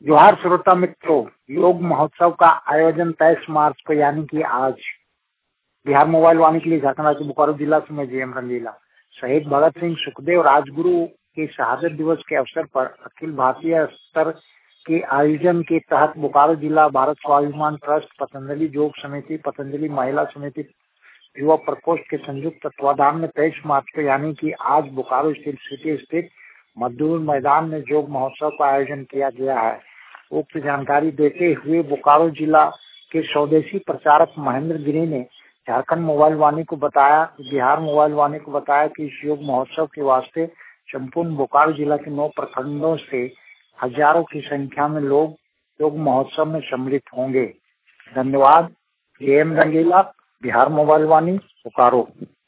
जोहार श्रोता मित्रों, योग महोत्सव का आयोजन 23 मार्च को यानी कि आज बिहार मोबाइल वाणी के लिए झारखंड के बोकारो जिला से मैं जेएम रंगीला शहीद भगत सिंह सुखदेव राजगुरु के शहादत दिवस के अवसर पर अखिल भारतीय स्तर के आयोजन के तहत बोकारो जिला भारत स्वाभिमान ट्रस्ट, पतंजलि योग समिति, पतंजलि महिला समिति, युवा प्रकोष्ठ के संयुक्त तत्वाधान में 23 मार्च को यानी कि आज बोकारो सिटी स्थित मजदूर मैदान में योग महोत्सव का आयोजन किया गया है। उक्त जानकारी देते हुए बोकारो जिला के स्वदेशी प्रचारक महेंद्र गिरी ने झारखंड मोबाइल वाणी को बताया बिहार मोबाइल वाणी को बताया कि इस योग महोत्सव के वास्ते संपूर्ण बोकारो जिला के 9 प्रखंडों से हजारों की संख्या में लोग योग महोत्सव में सम्मिलित होंगे। धन्यवाद। JM Rangila, Bihar mobile Vani, Bokaro.